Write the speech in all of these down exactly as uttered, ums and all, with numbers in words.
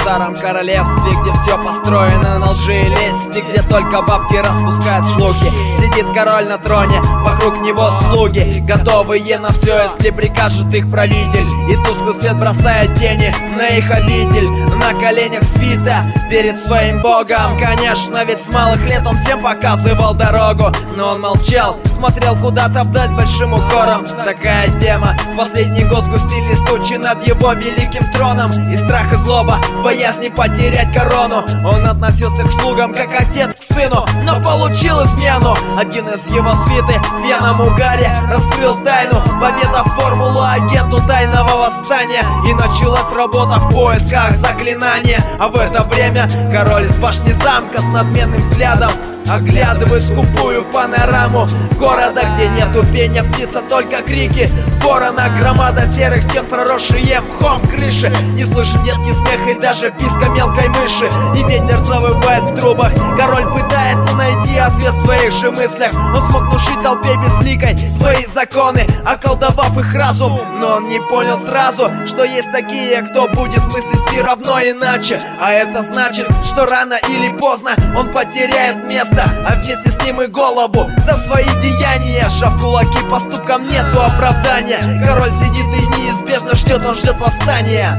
старом королевстве, где все построено на лжи и лести, где только бабки распускают слухи. Сидит король на троне, вокруг него слуги, готовые на все, если прикажет их правитель. И тусклый свет бросает тени на их обитель. На коленях свита перед своим богом. Конечно, ведь с малых лет он всем показывал дорогу, но он молчал, смотрел куда-то вдаль большим укором. Такая тема. Последний год густились тучи над его великим троном. И страх и злоба, боязни потерять корону. Он относился к слугам, как отец к сыну, но получил измену. Один из его свиты в пьяном угаре раскрыл тайну, поведав формулу агенту тайного восстания. И началась работа в поисках заклинания. А в это время король из башни замка с надменным взглядом оглядывает скупую панораму города, где нету пения птица, только крики ворона. Громада серых стен, проросшие мхом крыши. Не слышен детский смех и даже писка мелкой мыши. И ветер завывает в трубах. Король пытается найти ответ в своих же мыслях. Он смог внушить толпе безликой свои законы, околдовав их разум. Но он не понял сразу, что есть такие, кто будет мыслить все равно иначе. А это значит, что рано или поздно он потеряет место, а вместе с ним и голову за свои деяния. Сжав кулаки, поступкам нету оправдания. Король сидит и неизбежно ждет, он ждет восстания.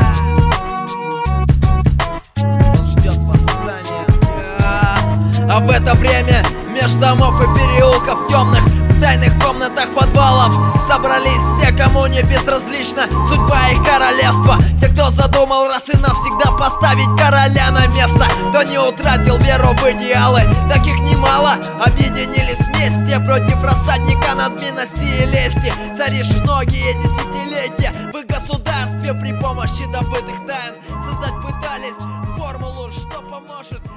Он ждет восстания. А в это время меж домов и переулков темных, в тайных комнатах подвалов собрались те, кому не безразлична судьба их королевства. Те, кто задумал раз и навсегда поставить короля на место, кто не утратил веру в идеалы, таких немало. Объединились вместе против рассадника надменности и лести, царивших многие десятилетия в их государстве. При помощи добытых тайн создать пытались формулу, что поможет